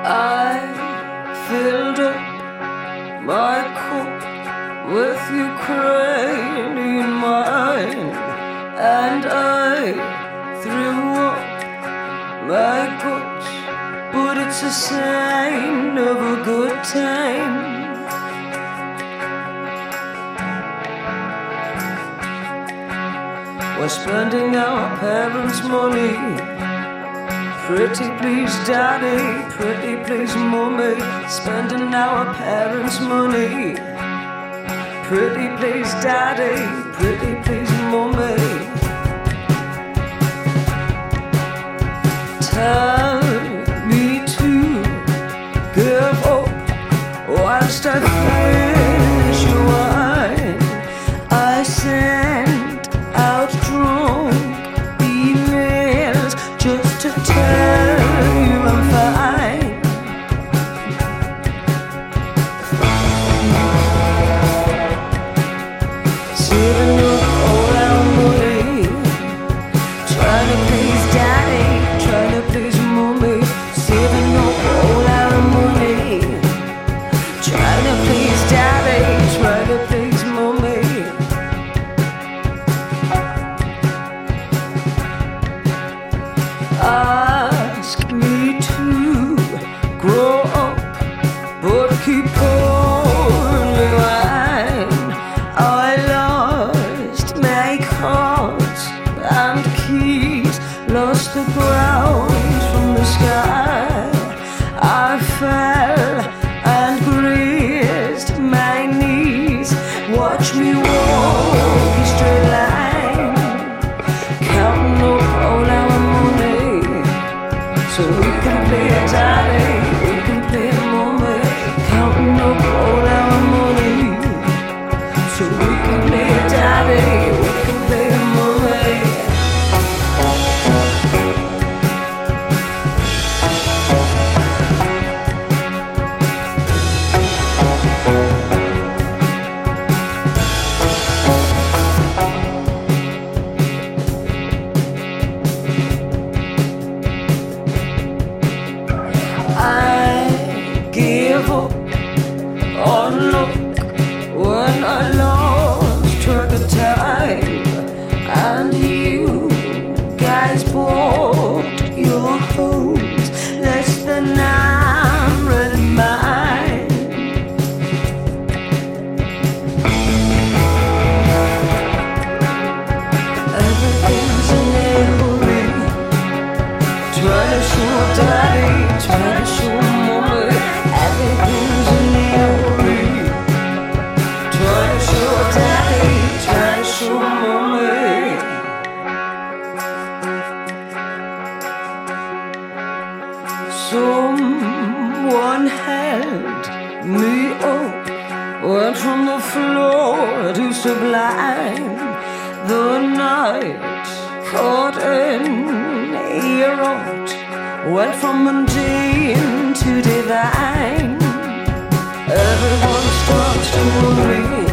I filled up my cup with Ukrainian wine, and I threw up my guts, but it's a sign of a good time. We're spending our parents' money. Pretty please daddy, pretty please mommy, spending our parents' money. Pretty please daddy, pretty please mommy. Tell me to give up whilst I finish your wine. I sent out drunk emails just to tell you I'm fine. Saving up all our money, trying to please daddy, trying to please mommy. Saving up all our money, trying to please daddy, trying to please mommy. Ask me to grow up, but keep pouring wine. I lost my cards and keys, lost the ground from the sky. I fell and grazed my knees. Watch me walk a straight line, counting up all our money, so we can play a daddy, we can play a mommy. Counting up all our money, so we can play a daddy, we can play a mommy. I gave up on luck when I lost track of time, and you guys bought your homes less than I'm ready mine. Everything's in a hurry, trying to show daddy, trying to show mommy. Everything's in a hurry, trying to show daddy, trying to show mommy. Someone held me up, went from the floor to sublime. The night caught in a rot, went from mundane to divine. Everyone starts to worry,